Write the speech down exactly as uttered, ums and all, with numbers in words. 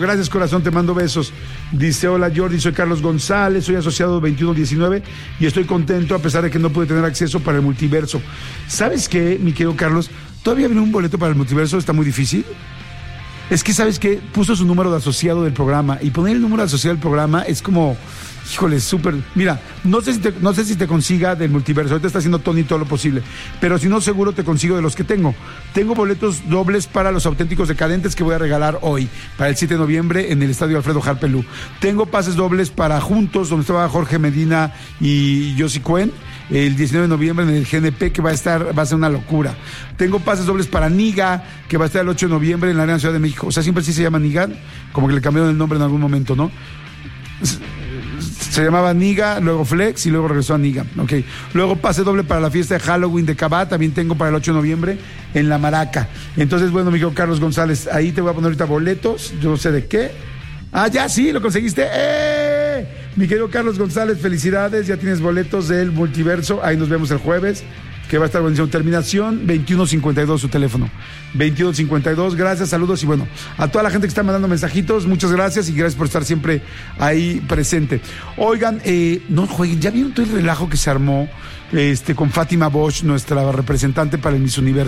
Gracias, corazón, te mando besos. Dice, hola Jordi, soy Carlos González, soy asociado veintiuno diecinueve y estoy contento a pesar de que no pude tener acceso para el multiverso. ¿Sabes qué, mi querido Carlos? ¿Todavía viene un boleto para el multiverso? ¿Está muy difícil? Es que, ¿sabes qué? Puso su número de asociado del programa y poner el número de asociado del programa es como... Híjole, súper. Mira, no sé si te, no sé si te consiga del multiverso. Ahorita está haciendo Tony todo lo posible. Pero si no, seguro te consigo de los que tengo. Tengo boletos dobles para los auténticos decadentes que voy a regalar hoy, para el siete de noviembre en el estadio Alfredo Harpelú. Tengo pases dobles para Juntos, donde estaba Jorge Medina y Yossi Cuen, el diecinueve de noviembre en el G N P, que va a estar, va a ser una locura. Tengo pases dobles para Niga, que va a estar el ocho de noviembre en la Arena Ciudad de México. O sea, siempre sí se llama Niga, como que le cambiaron el nombre en algún momento, ¿no? Se llamaba Niga, luego Flex y luego regresó a Niga. Okay. Luego pase doble para la fiesta de Halloween de Cabá, también tengo para el ocho de noviembre en La Maraca. Entonces, bueno, mi querido Carlos González, ahí te voy a poner ahorita boletos, yo no sé de qué. Ah, ya, sí, lo conseguiste. ¡Eh! Mi querido Carlos González, felicidades, ya tienes boletos del multiverso, ahí nos vemos el jueves, que va a estar buenísimo. Terminación veintiuno cincuenta y dos su teléfono. veintiuno cincuenta y dos, gracias, saludos y bueno, a toda la gente que está mandando mensajitos, muchas gracias y gracias por estar siempre ahí presente. Oigan, eh, no jueguen, ¿ya vieron todo el relajo que se armó este, con Fátima Bosch, nuestra representante para el Miss Universo?